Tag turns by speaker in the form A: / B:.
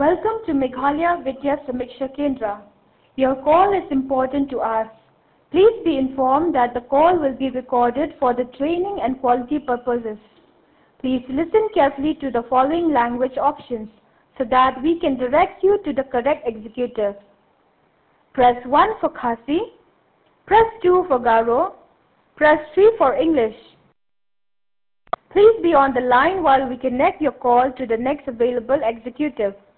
A: Welcome to Meghalaya Vidya Samiksha Kendra. Your call is important to us. Please be informed that the call will be recorded for the training and quality purposes. Please listen carefully to the following language options so that we can direct you to the correct executive. Press 1 for Khasi, press 2 for Garo, press 3 for English. Please be on the line while we connect your call to the next available executive.